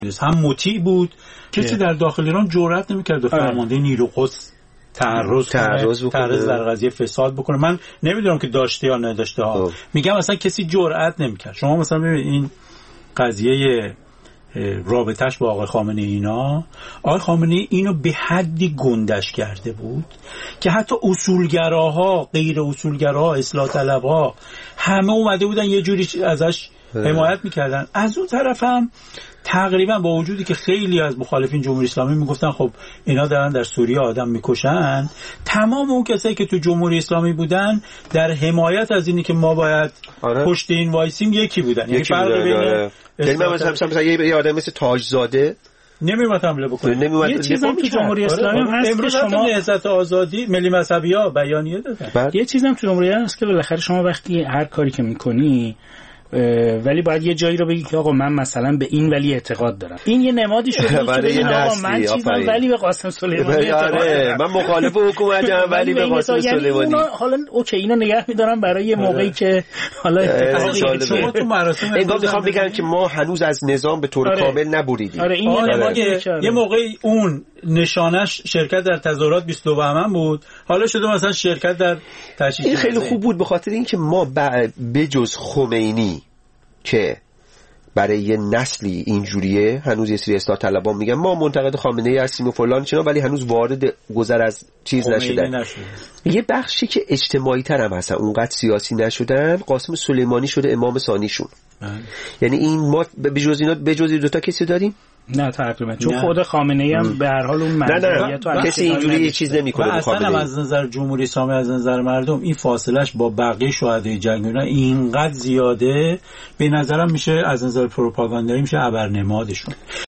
هم مطیع بود، کسی در داخل ایران جرئت نمی‌کرد به فرمانده نیرو قدس تعرض در قضیه فساد بکنه. من نمیدونم که داشته یا نداشته ها، میگم مثلا کسی جرئت نمی‌کرد. شما مثلا ببینید این قضیه رابطش با آقای خامنه‌ای اینا، آقای خامنه‌ای اینو به حدی گندش کرده بود که حتی اصولگراها، غیر اصولگراها، اصلاح طلبها همه اومده بودن یه جوری ازش حمایت میکردن. از اون طرف هم تقریبا با وجودی که خیلی از مخالفین جمهوری اسلامی میگفتن خب اینا دارن در سوریه آدم میکشن، تمام اون کسایی که تو جمهوری اسلامی بودن در حمایت از اینی که ما باید پشت این وایسیم یکی بودن. یعنی فرق بین مثلا یه آدم مثل تاجزاده نمی‌اومد حمله بکنه. یه چیزم تو جمهوری اسلامی هم هست امروز شما نهضت آزادی ملی مذهبی‌ها بیانیه دادن. یه چیزم تو جمهوری هست که بالاخره شما وقتی هر کاری که می‌کنی ولی باید یه جایی رو بگی که آقا من مثلا به این ولی اعتقاد دارم. این یه نمادی شده که ببین آقا من چیزم ولی به قاسم سلیمانی اعتقاد دارم. من مخالف حکومتم ولی به قاسم سلیمانی. حالا اوکی اینو نگه می‌دارم برای موقعی که حالا شما تو مراسم انگار می‌خوام بگم که ما هنوز از نظام به طور کامل نبریدیم. آره این یه موقعی اون نشانش شرکت در تظاهرات 22 بهمن بود، حالا شده مثلا شرکت در تشییع. این خیلی خوب بود به خاطر اینکه ما بجز خمینی که برای یه نسلی اینجوریه، هنوز یه سری اصلاح طلبان میگن ما منتقد خامنه‌ای هستیم و فلان چینا، ولی هنوز وارد گذر از چیز نشدن. یه بخشی که اجتماعی تر هم هستن، اونقدر سیاسی نشدن. قاسم سلیمانی شده امام ثانیشون. یعنی این ما بجز دوتا کسی داریم؟ نه تقریبا، چون خود خامنه‌ای هم به هر حال اون منظریت و کسی اینجوری یه چیز نمی‌کنه. اصلا از نظر جمهوری اسلامی، از نظر مردم این فاصلهش با بقیه شهدای جنگ اینا اینقدر زیاده، به نظرم میشه از نظر پروپاگاندایی میشه ابرنمادشون.